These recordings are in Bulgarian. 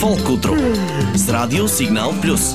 Фолк утро с Радио Сигнал Плюс.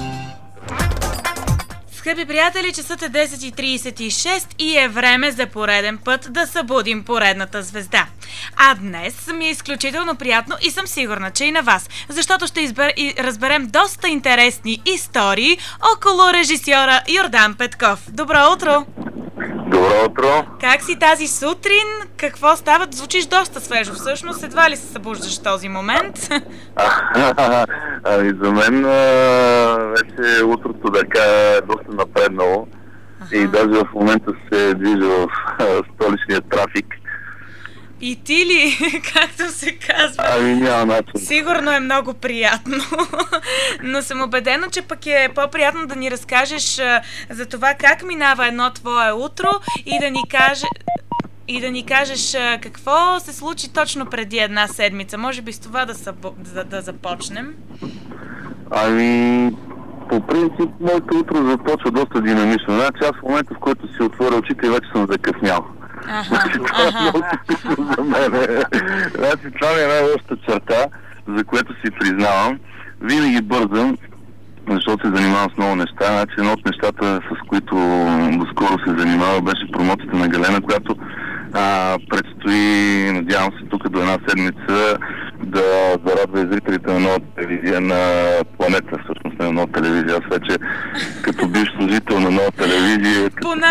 Скъпи приятели, часът е 10:36 и е време за пореден път да събудим поредната звезда. А днес ми е изключително приятно и съм сигурна, че и на вас, защото ще разберем доста интересни истории около режисьора Йордан Петков. Добро утро! Добро утро! Как си тази сутрин? Какво става? Звучиш доста свежо всъщност. Едва ли се събуждаш в този момент? Ами за мен вече утрото така е доста напреднало. И даже в момента се движа в столичния трафик. И ти ли, както се казва? Ами няма начин. Сигурно е много приятно, но съм убедена, че пък е по-приятно да ни разкажеш за това как минава едно твое утро и да ни кажеш какво се случи точно преди една седмица. Може би с това да започнем. Ами, по принцип, моето утро започва доста динамично. Значи аз в момента, в който си отворя очите, вече съм закъснял. Това е много типично за мен. Значи това ми е най-лошата черта, за което си признавам. Винаги бързам, защото се занимавам с много неща. Значи едно от нещата, с които доскоро се занимава, беше промоцията на Галена, която предстои, надявам се, тук до една седмица да зарадва и зрителите на нова телевизия на планета, всъщност на нова телевизия. Аз вече като бивш служител на нова телевизия...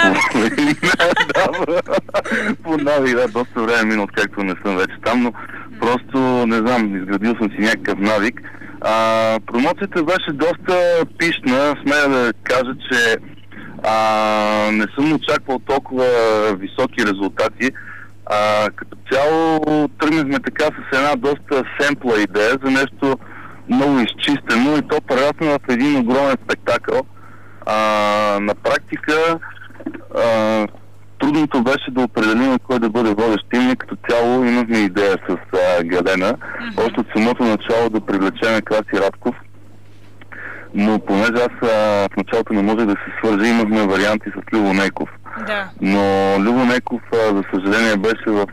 По навик, да, доста време мина, откакто не съм вече там, но просто, не знам, изградил съм си някакъв навик. Промоцията беше доста пишна, смея да кажа, че не съм очаквал толкова високи резултати. Като цяло тръгнахме така с една доста семпла идея за нещо много изчистено и то прерасно в един огромен спектакъл. На практика трудното беше да определим кой да бъде водещ. Ние като цяло имахме идея с Галена, още от самото начало да привлечем Краси Радков. Но понеже аз в началото не можех да се свържа, имахме варианти с Любо Нейков. Да. Но Любо Нейков, за съжаление, беше в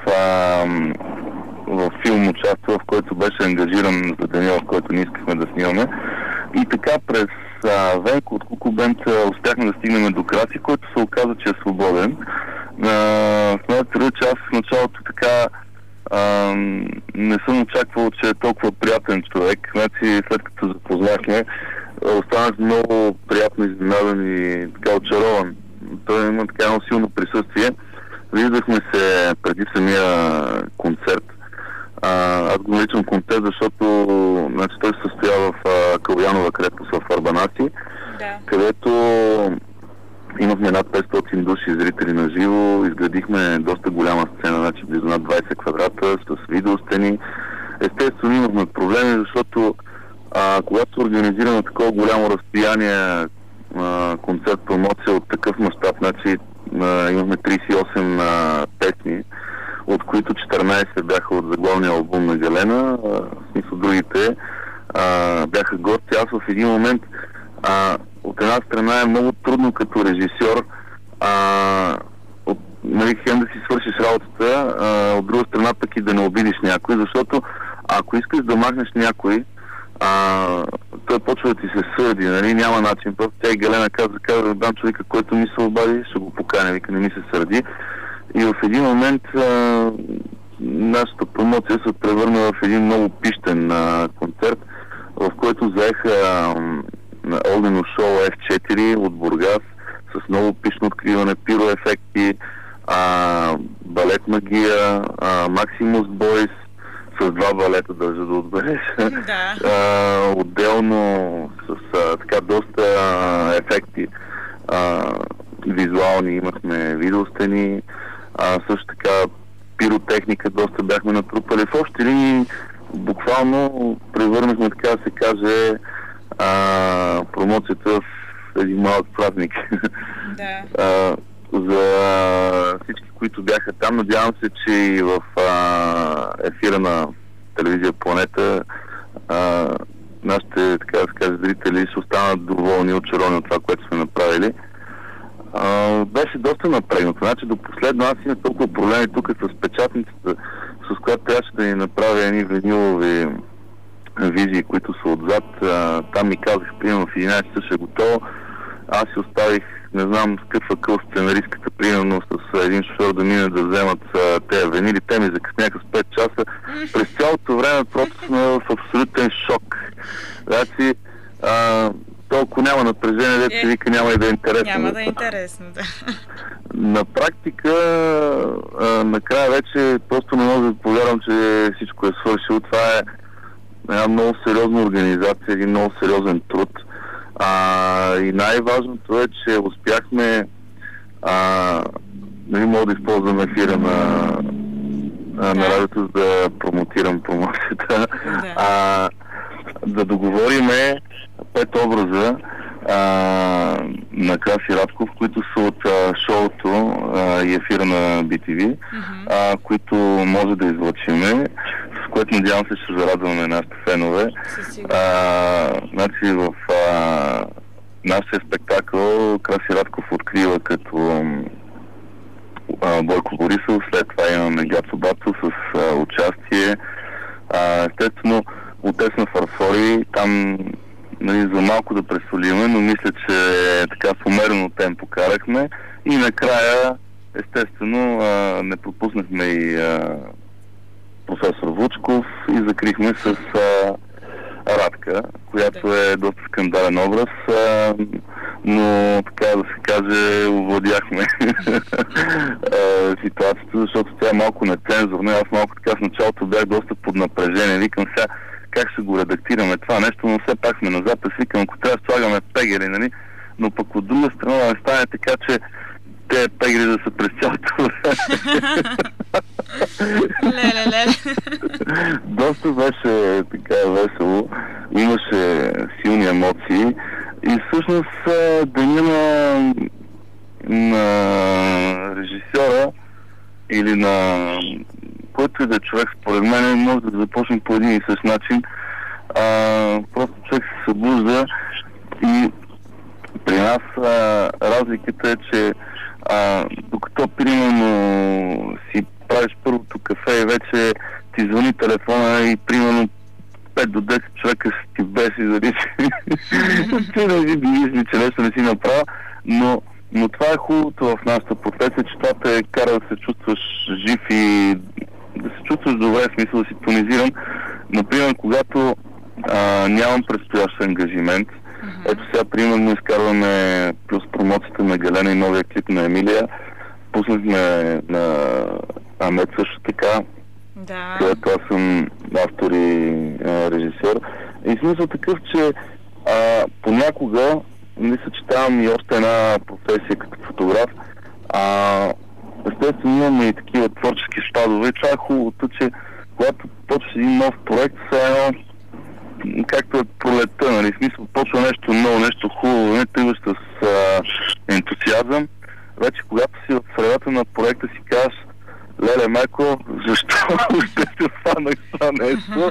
филм участва, в който беше ангажиран за деня, в който не искахме да снимаме. И така през Венко от Куку Бенд успяхме да стигнем до Краси, който се оказа, че е свободен. Смятате, че аз в началото така не съм очаквал, че е толкова приятен човек. Значи, след като запознахме, останах много приятно изненадан и така очарован. Той има така едно силно присъствие. Виждахме се преди самия концерт. Аз го наричам концерт, защото значи, той се състоява в Калоянова крепост в Арбанаси, където имахме над 500 души зрители на живо, изградихме доста голяма сцена, значи близо над 20 квадрата с видеостени. Естествено имахме проблеми, защото когато организираме на такова голямо разстояние концерт, промоция от такъв мащаб, значи имахме 38 песни, от които 14 бяха от заглавния албум на Галена, в смисъл другите бяха гости. Аз в един момент от една страна е много трудно като режисьор хем да си свършиш работата, от друга страна пък и да не обидиш някой, защото ако искаш да махнеш някой, той почва да ти се сърди, нали, няма начин. Просто тя и Галена каза да дам човека, който ми се обади, ще го поканя, вика, не ми се сърди. И в един момент нашата промоция се превърна в един много пищен концерт, в който заеха Олдено шоу F4 от Бургас с много пишно откриване, пироефекти, балет магия, Максимус Бойс, с 2 балета държа да отбележа. Отделно с така доста ефекти визуални имахме видеостени, също така пиротехника доста бяхме натрупали. В общи линии буквално превърнахме, така да се каже, промоцията в един малък празник. За всички, които бяха там, надявам се, че и в ефира на телевизия Планета нашите, така да се каже, зрители ще останат доволни, очаровани от това, което сме направили. Беше доста напрегнато. Значи до последно аз имах толкова проблеми тук с печатницата, с която трябваше да ни направя едни винилови визии, които са отзад. Там ми казах, примерно в 11 часа ще е готово. Аз си оставих, не знам с какъв акъл сценаристката, примерно с един шофьор да мине да вземат тези венили. Те ми закъсняха с 5 часа. През цялото време просто сме в абсолютен шок. Значи, толкова няма напрежение, дето се вика, няма и да е интересно. Няма да е интересно, да. На практика, накрая вече просто не мога да повярвам, че всичко е свършило. Това е една много сериозна организация, един много сериозен труд. И най-важното е, че успяхме нали мога да използвам ефира на радиото, за да промотирам промоцията. Да договориме 5 образа на Краси Радков, които са от шоуто и ефира на BTV, които може да излъчиме, с което надявам се ще зарадваме нашите фенове. Значи в нашия спектакъл Краси Радков открива като Бойко Борисов, след това имаме Гацо Бацо с участие. Естествено, отец на фарфори, там нали, за малко да пресолиме, но мисля, че така в умерено темпо карахме. И накрая, естествено, не пропуснахме и професор Вучков и закрихме с Радка, която е доста скандален образ, но така да се каже, овладяхме ситуацията, защото тя е малко нецензурна. Аз малко така в началото бях доста под напрежение. Викам сега как ще го редактираме това нещо, но все пак сме на запис. Викам, ако трябва да слагаме пегери, нали? Но пък от друга страна да не стане така, че те пегери да са през цялото време. Леле. Доста беше така весело, имаше силни емоции и всъщност деня на режисьора или на който и да е човек, според мен, може да започне по един и същ начин. Просто човек се събужда и при нас разликата е, че докато примерно си правиш първото кафе и вече ти звъни телефона и примерно 5 до 10 човека си ти беси, дали ти не си мисли, че нещо не си направил, но това е хубавото в нашата професия, че това те кара да се чувстваш жив и да се чувстваш добре, в смисъл да си тонизиран. Например, когато нямам предстоящ ангажимент, ето сега примерно изкарваме плюс промоцията на Галена и новия клип на Емилия, пуснахме на Амет също така, където аз съм автор и режисьор. И смисъл такъв, че понякога не съчетавам и още една професия като фотограф. Естествено имаме и такива творчески спадове. Това е хубавото, че когато почваш един нов проект, едно както е пролетта, нали, в смисъл почва нещо ново, нещо хубаво, не тръгваш с ентусиазъм. Вече когато си в средата на проекта си казваш, леле майко, защо ще се фанах това нещо?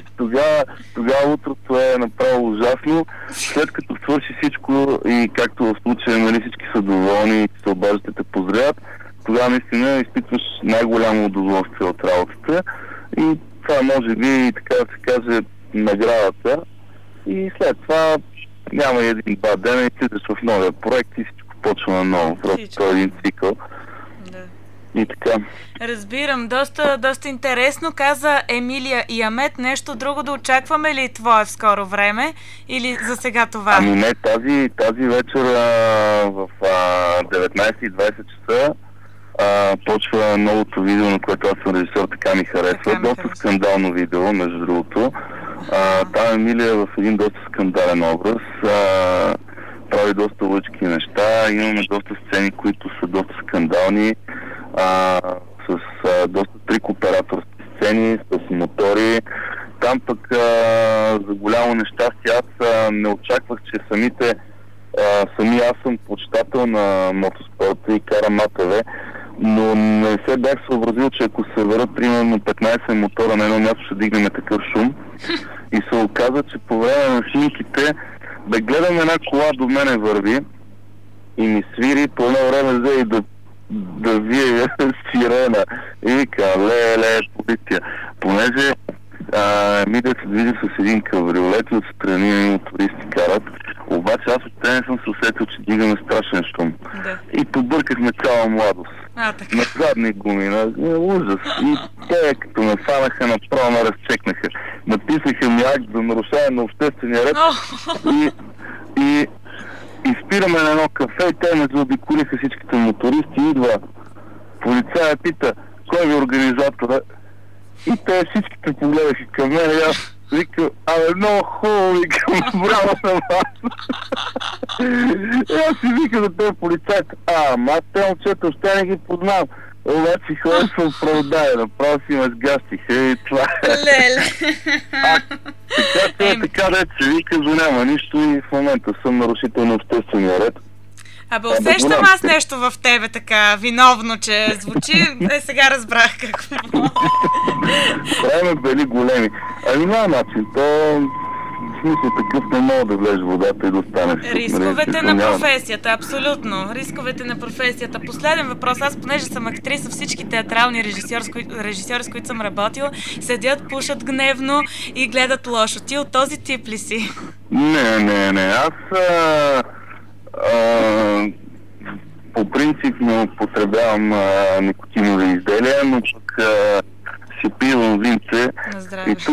Тогава утрото е направо ужасно. След като свърши всичко и както в случая, нали, всички са доволни и се обаждате те поздравят, тогава наистина изпитваш най-голямо удоволствие от работата и това може би, така да се каже, наградата. И след това няма един-два дена и слизаш в новия проект и всичко почва на ново. Просто това е един цикъл. И така. Разбирам, доста интересно. Каза Емилия и Амет. Нещо друго да очакваме ли твое в скоро време? Или за сега това? Ами не, тази вечер в 19:20 часа почва новото видео, на което аз съм режисьор, така ми харесва. Доста скандално видео, между другото. Там Емилия е в един доста скандален образ. Прави доста лъчки неща. Имаме доста сцени, които са доста скандални. С доста трик операторски сцени, с мотори. Там пък за голямо нещастие аз не очаквах, че сами аз съм почитател на мотоспорта и карам АТВ, но не се бях съобразил, че ако се върят примерно 15 мотора на едно място, ще дигнем такъв шум. И се оказа, че по време на снимките гледам една кола до мене върви и ми свири, по едно време взе и да вие сирена. И вика, ле, полиция. Понеже Емилия се движи с един кавриолет и отстрани от туристи карат. Обаче аз от те не съм се усетил, че дигаме страшен шум. Да. И побъркахме цяла младост. Така. На задни гуми, на ужас. И те, като ме фанаха, направо ме разчекнаха. Написаха ми акт за нарушаване на обществения ред. И спираме на едно кафе и те ме заобиколиха всичките мотористи. Идва полицая, пита, кой ви е организатора? И те всичките погледаха към мен и аз викам, много хубаво, викам, браво на вас. И аз си викам за тези полицайите, аз те момчета още не ги познавам. Обаче хора се оправдая, направо си ме сгащиха и това е. Леле. Така да се вика, за няма нищо и в момента съм нарушител на обществения ред. Усещам аз нещо в тебе така виновно, че звучи. Сега разбрах какво. Правиме бели големи. Няма начин. В смисъл такъв не мога да влезеш в водата и да останеш. Рисковете на професията, абсолютно. Рисковете на професията. Последен въпрос. Аз, понеже съм актриса, всички театрални режисьори, с които съм работила, седят, пушат гневно и гледат лошо. Ти от този тип ли си? Не. Аз по принцип не употребявам никотинови изделия, но пък си пивам винце. И тук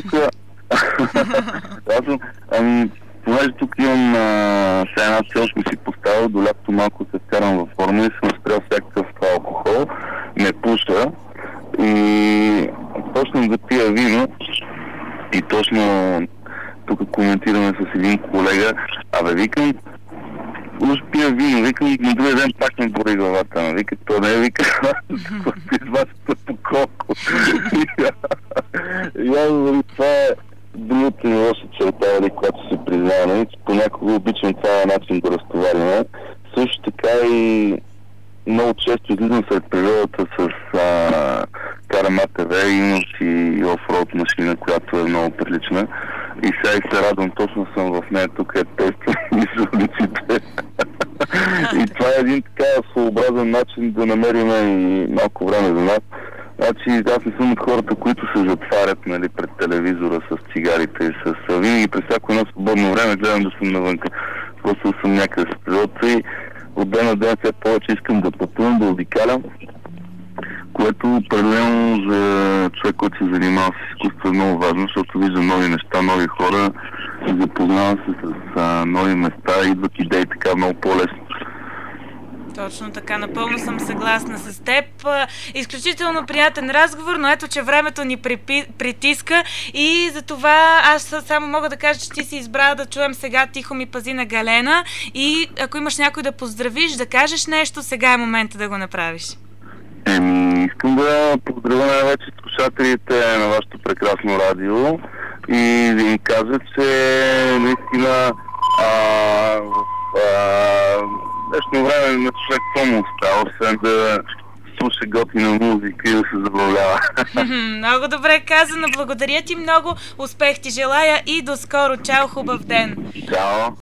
понеже тук имам една цел, сме си поставил, до лятото малко се вкарам във форма и съм спрял всякакъв алкохол, не пуша и почнам да пия вино и точно тук коментираме с един колега, викам, уж пия вино, викам, на другия ден пак ме бори главата, вика, то не е, вика, с вас по колко. И аз, това е другата ми лоша черта, която се признаваме, че понякога обичам това начин да разтоварим. Също така и много често излизам сред природата с Карам АТВ, имам си офроуд машина, която е много прилична. И сега и се радвам, точно съм в нея, тук е тестът и улиците. И това е един така своеобразен начин да намерим и малко време за нас. Значи аз не съм от хората, които се затварят пред телевизора с цигарите. Винаги през всяко едно свободно време гледам да съм навънка. Просто съм някъде с природата и от ден на ден все повече искам да пътувам, да обикалям, което определено за човек, който се занимава с изкуство е много важно, защото вижда нови неща, нови хора, запознава се с нови места, идват идеи така много по-лесно. Точно така, напълно съм съгласна с теб. Изключително приятен разговор, но ето, че времето ни притиска и за това аз само мога да кажа, че ти си избрала да чуем сега "Тихо ми пази" на Галена и ако имаш някой да поздравиш, да кажеш нещо, сега е момента да го направиш. Искам да поздравя най-вече слушателите на вашето прекрасно радио и да им кажа, че наистина днешно време на човек по-му остава, освен да слуша готина музика и да се забавлява. Много добре казано, благодаря ти много, успех ти желая и до скоро, чао, хубав ден! Чао!